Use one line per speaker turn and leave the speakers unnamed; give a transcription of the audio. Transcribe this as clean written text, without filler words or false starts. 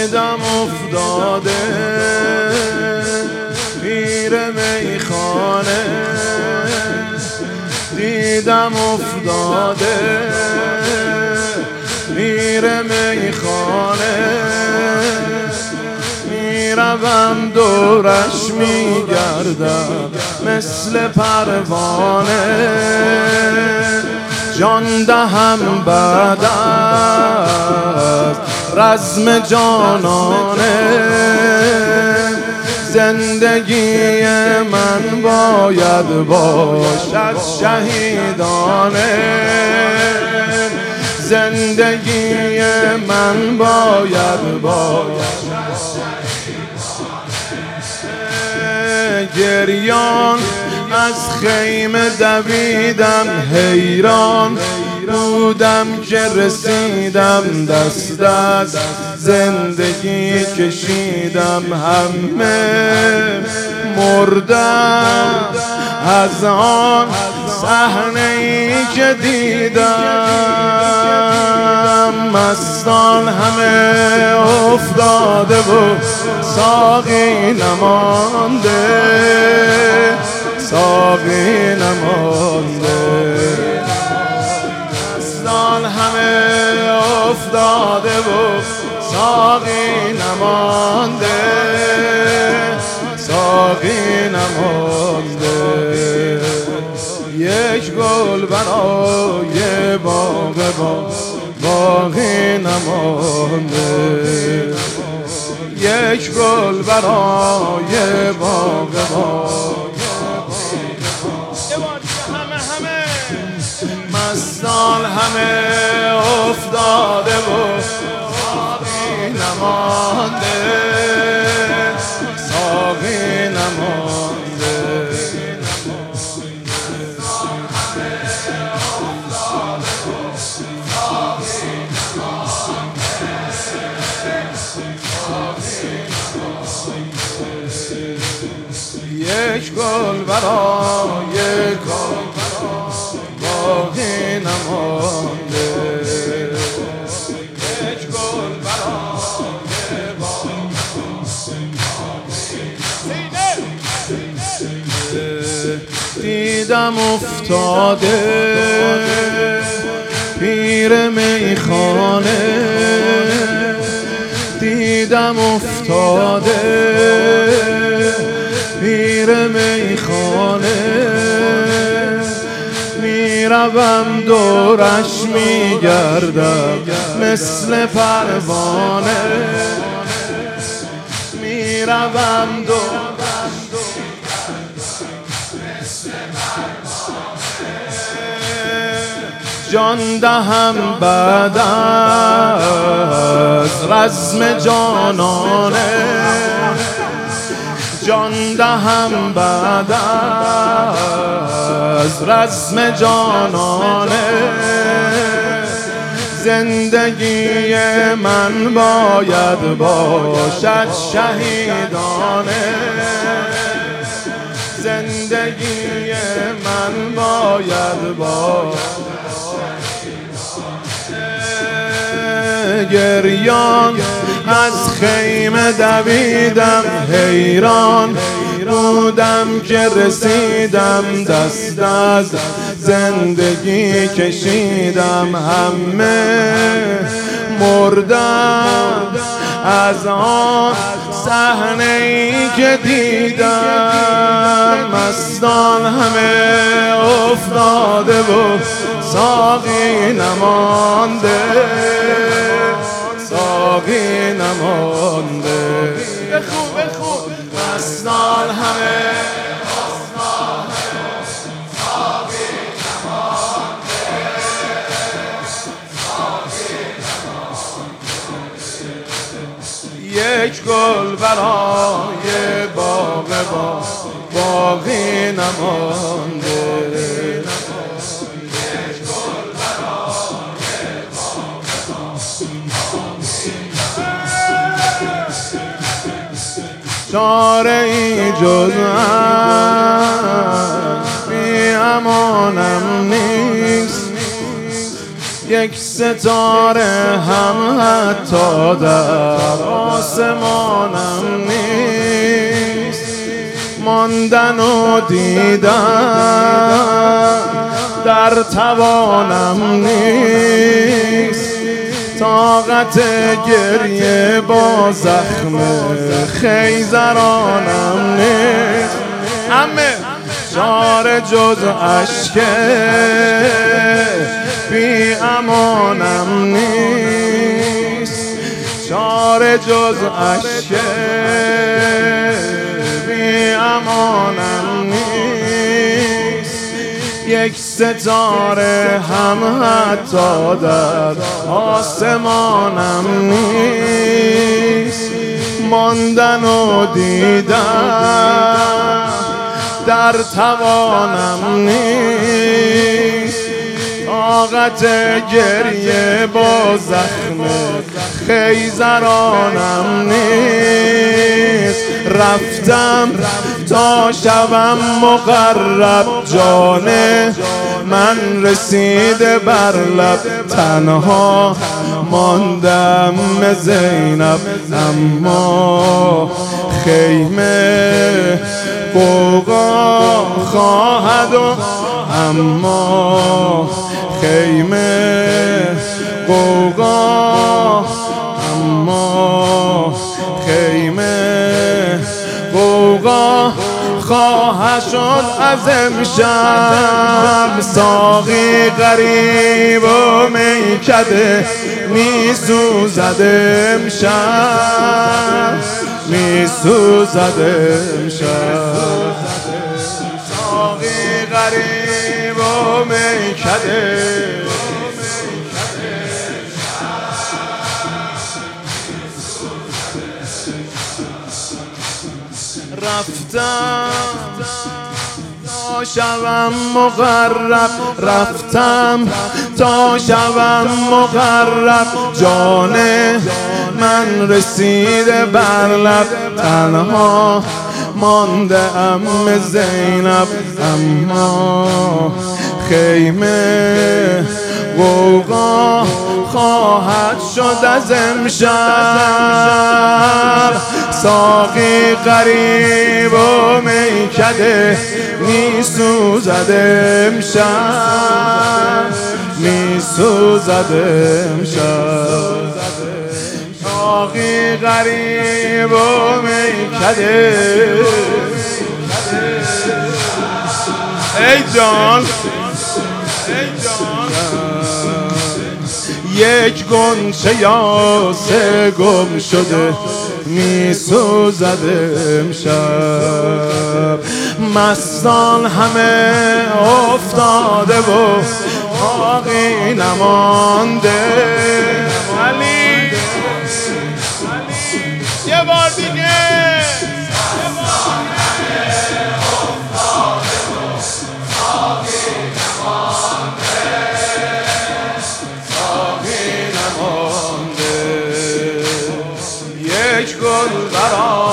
دیدم افتاده پیر میخانه، دیدم افتاده پیر میخانه، میروم دورش میگردم مثل پروانه، جان دهم بعد از رزم جانانه، زندگی من باید باشد شهیدانه، زندگی من باید باشد گریان از خیمه دویدم، حیران بودم که رسیدم، دست از زندگی کشیدم، همه مردم از آن صحنه‌ای که دیدم، مستان همه افتاده و ساقی نمانده، ساقی نمانده، مستان همه افتاده و ساقی نمانده، ساقی نمانده، یک گل برای باقی نمانده، یک گل برای مستان همه افتاده و ساقی نمانده، ساقی نمانده، یک گل برای باقی نمانده، یک گل برای دیدم افتاده پیر میخانه، دیدم افتاده پیر میخانه، میروم دورش میگردم مثل پروانه، میروم دورش مثل پروانه، جان دهم بعد از رزم جانانه، جان دهم بعد از رزم جانانه، زندگی من باید باشد شهیدانه، زندگی من باید باشد گریان از خیمه دویدم، حیران بودم که رسیدم، دست از زندگی کشیدم، همه مردم از آن صحنه‌ای که دیدم، مستان همه افتاده و ساقی نمانده، ساقی نمانده، بخون مستان همه ساقی نمانده، یک گل برای باقی نمانده، چاره ای جز بی امانم نیست، یک ستاره هم حتی در آسمانم نیست، ماندن و دیدن در توانم نیست، طاقت گریه با زخم خیزرانم نیست. همه چاره جز اشک بی امانم نیست، چاره جز اشک بی امانم نیست، یک ستاره هم حتی در آسمانم نیست، ماندن و دیدن در توانم نیست، طاقت گریه با زخم خیزرانم نیست. رفتم تا شوم مقرب، جان من رسیده بر لب، تنها ماندم زینب، اما خیمه غوغا خواهد و اما خیمه غوغا، اما خیمه غوغا خواهد شد از امشب. ساقی غریب و میکده میسوزد امشب، میسوزد امشب. ساقی غریب و میکده رفتم تا شوم مقرب، رفتم تا شوم مقرب، جان من رسیده بر لب، تنها مانده ام زینب، اما خیمه غوغا خواهد شد از امشب. ساقی غریب و میکده میسوزد امشب، میسوزد امشب. ساقی غریب و میکده ای جان، ای جان، یک گنچه یاسه گم شده میسوزد امشب. مستان همه افتاده و باقی نمانده. علی یه بار دیگه یک گل برای